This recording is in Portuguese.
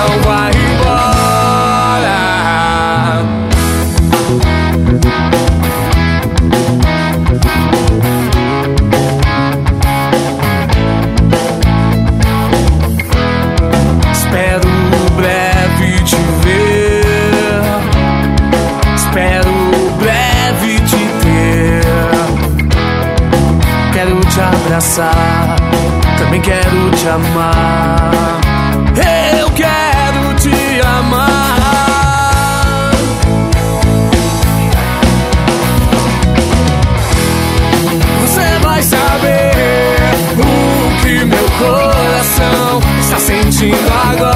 não vai embora. Espero breve te ver, espero breve te ter. Quero te abraçar, também quero te amar. Eu quero te amar. Você vai saber o que meu coração está sentindo agora.